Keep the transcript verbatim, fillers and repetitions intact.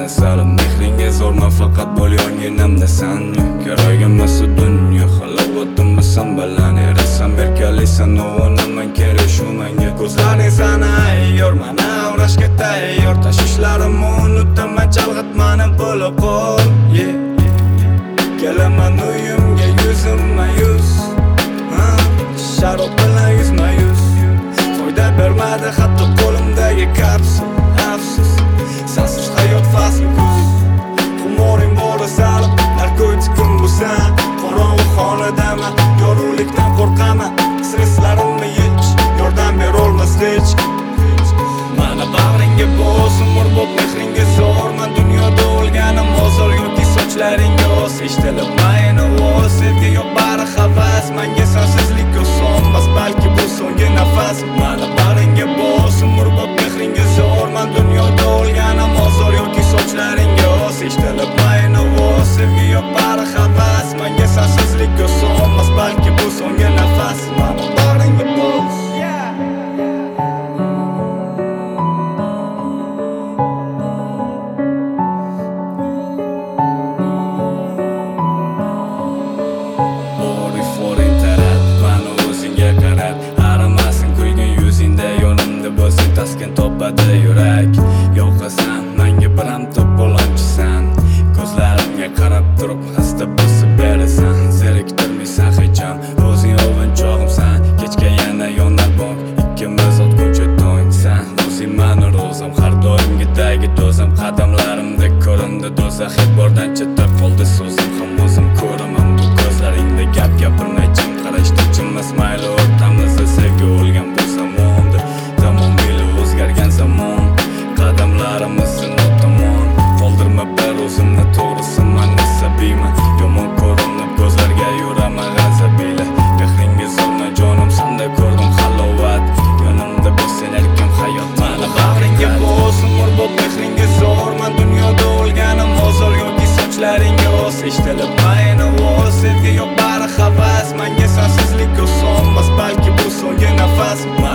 salim mehringa zo'rman faqat bo'l yonginamda san kerak emas u dunyo halovatimni san bilan erasan berkalisan o'g'inaman kerak shu menga ko'zlaring sana ayyor mana uğraşga tayyor tashvishlarimni unutaman chalg'itmani bo'lib qol yeah. Kelaman uyimga yuzimma yuz sharob bilan yuzma yuz foyda bermadi hatto qo'limdagi kapsul afsus sensiz hayot fasli kuz xumoring bori salib narkotikim bo'lsan qorong'u xonadaman yorug'likdan qo'rqaman stresslarimni yech yordam berolmas hech mana bag'ringga bos umrbod mehringga zo'rman dunyoda o'lganim ozor yoki sochlaringga os eshitilib mayin ovoz sevgi yo'q bari havas menga sensizlik osonmas balki bu so'nggi nafas mana bag'ringga bos umrbod mehringga zo'rman dunyoda o'lganim ozor yoki sochlaringga os eshitilib mayin ovoz sevgi yo'q bari havas menga sensizlik osonmas balki bu so'nggi nafas mana bag'ringga bos taskin topadi yurak yo'qasan menga biram top bo'lonchisan ko'zlarimga qarab turib xasta bosib berasan zeriktirmaysan hecham o'zing o'g'inchog'imsan kechga yana yonar bong ikkimiz o'tguncha to'yinsan o'zing mani ro'zam har doimgidagi do'zam qadamlarimda ko'rindi do'zax e'tibordan chetda qoldi so'zim ham o'zim ko'raman bu ko'zlaringda gap gapirmay jim qarashda chinmas mayli o'rtamizda sevgi o'lgan bu zamonda tamomila o'zgargan zamon qadamlarimizni notamon qoldirma bir o'zimni to'g'risi man asabiyman yomon ko'rinib ko'zlarga yuraman g'azabila mehringga zo'rma jonim sanda ko'rdim halovat yonimda bo'lsang erkim hayot mana bag'ringga bos umrbod mehringga zo'rman dunyoda o'lganim ozor yoki sochlaringga os eshitilib mayin ovoz sevgi yo'q bari havas menga sensizlik osonmas balki bu so'nggi nafas